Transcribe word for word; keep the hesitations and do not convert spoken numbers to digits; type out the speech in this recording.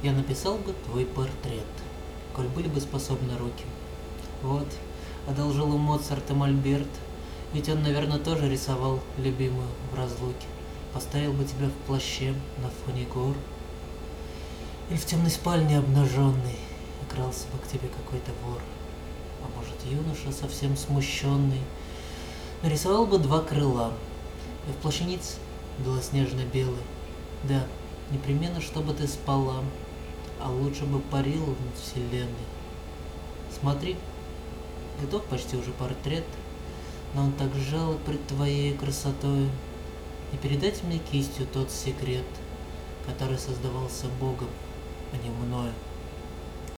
Я написал бы твой портрет, коль были бы способны руки. Вот, одолжил у Моцарта Мольберт, ведь он, наверное, тоже рисовал любимую в разлуке. Поставил бы тебя в плаще на фоне гор. Или в темной спальне обнаженный игрался бы к тебе какой-то вор. А может, юноша совсем смущенный нарисовал бы два крыла, и в плащанице белоснежно-белый. Да, непременно, чтобы ты спала, а лучше бы парила над вселенной. Смотри, готов почти уже портрет, но он так жалок пред твоей красотой. И передать мне кистью тот секрет, который создавался Богом, а не мною.